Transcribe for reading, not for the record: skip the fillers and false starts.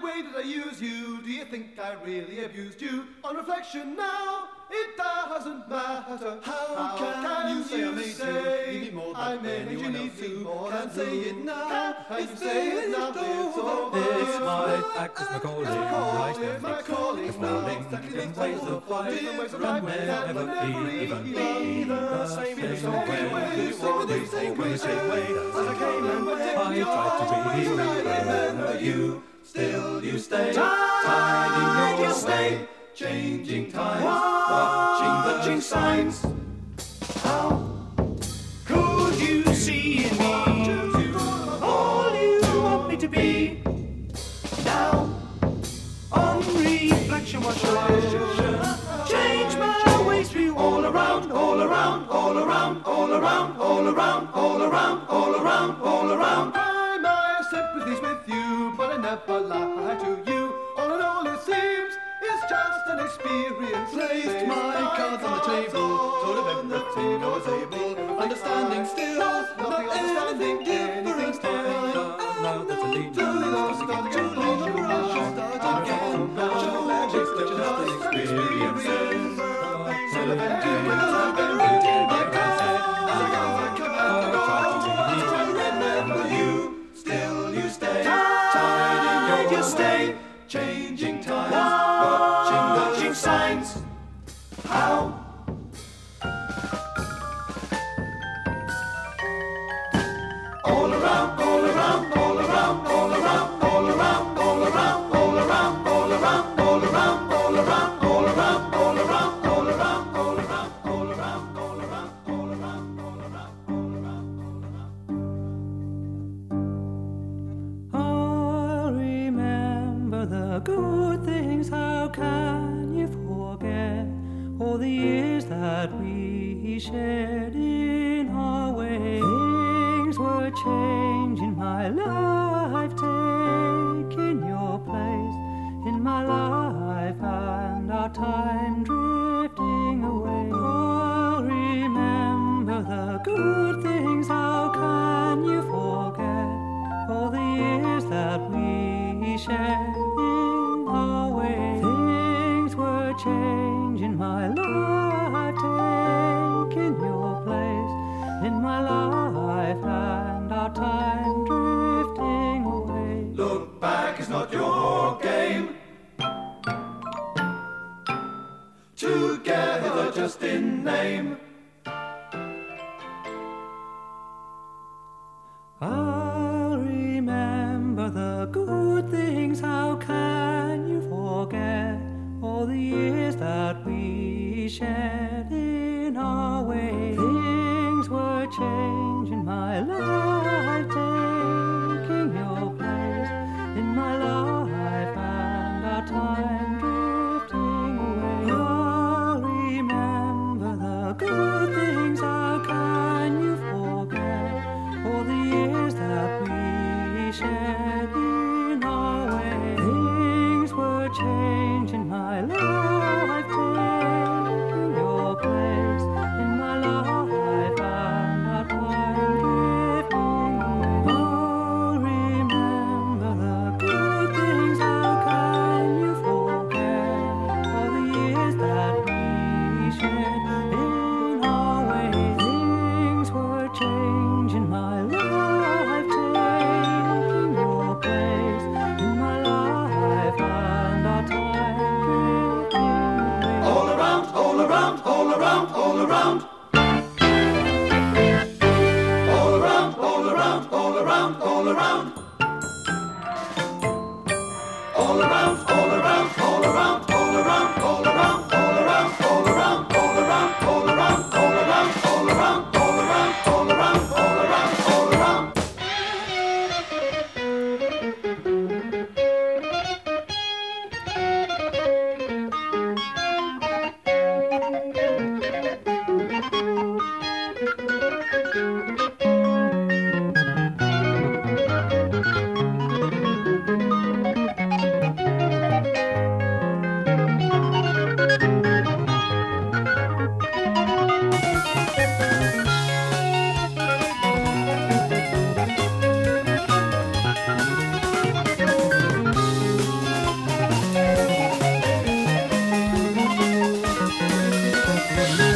way did I use you? Do you think I really abused you? On reflection now, it doesn't matter. How can you say I made you? You need more than anyone else do. Can't say it now. It's say it now. It's my act, it's my calling. Right now, it's falling. Different ways of life can never be even be the same way. Always the same way as I came and went. I tried to be remember you. Still you stay tied in your way, changing times, watching signs. How could you see in me all you want me to be? Now, on reflection, what shall I change my ways for you all around, all around, all around, all around, all around, all around, all around, all around. My sympathies with you, but I never lie to you. All in all, it seems it's just an experience. Placed my cards on the table, told of everything I was able, understanding still, not anything different. Now that's a lead, start again, start again, just an experience. Sort of stay, changing times, watching signs. How? All around, all around, all around, all around, all around, all around, all around, all around, all around, all around, all around, all around, all around, all around, all around, all around, all around, all around, all around. The good things, how can you forget all the years that we shared in our way? Things were changing, my life taking your place in my life, and our time drifting away. Oh, remember the good things, how can you forget all the years that we shared? Changing my life, taking your place in my life, and our time drifting away. Look back is not your game. Together just in name. I'll remember the good things, how can you forget all the years that we shared in our way? Things were changing, my life taking your place in my life, and our time drifting away. Oh, remember the good things, how can you forget all the years that we shared in our way? Things were changing, my life taking your place in my life, and our time drifting away. Oh, remember the good things, how can you forget all the years that we shared in our way? Things were changing, my life taking your place in my life, and our time drifting away. All around, all around, all around, all around. All around, all around, all around, all around. All around, all around, all around, all around, all around, all around, all around, all around, all around, all around, all around, all around, all around, all around, all around. Thank you.